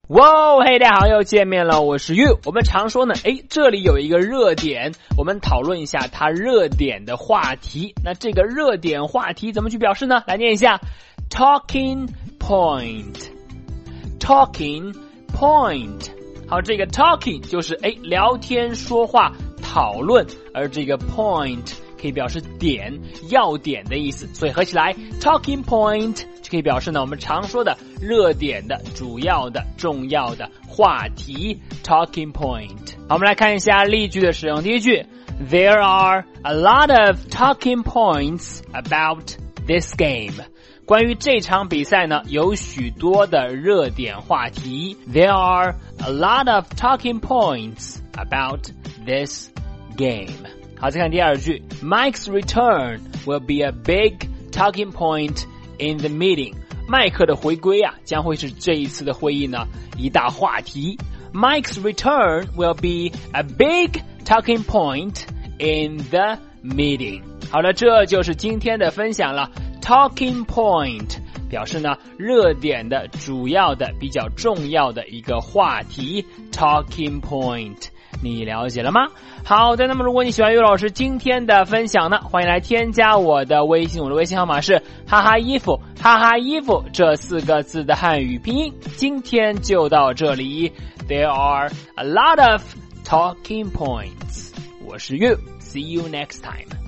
哇，嘿，大家好，又见面了，我是 You。我们常说呢，这里有一个热点，我们讨论一下它热点的话题。那这个热点话题怎么去表示呢？来念一下 talking point。talking point。好，这个 talking 就是聊天说话讨论，而这个 point 可以表示点要点的意思，所以合起来 talking point 就可以表示呢我们常说的热点的主要的重要的话题 talking point。 好，我们来看一下例句的使用。第一句 There are a lot of talking points about this game。 关于这场比赛呢有许多的热点话题。 There are a lot of talking points about this game。 好，再看第二句 Mike's return will be a big talking point in the meeting。 麦克的回归将会是这一次的会议呢一大话题。 Mike's return will be a big talking point in the meeting。 好了，这就是今天的分享了。 Talking point 表示呢热点的主要的比较重要的一个话题 Talking point， 你了解了吗？好的，那么如果你喜欢岳老师今天的分享呢，欢迎来添加我的微信，我的微信号码是哈哈衣服，哈哈衣服这4个字的汉语拼音。今天就到这里。 There are a lot of talking points。 我是岳， See you next time。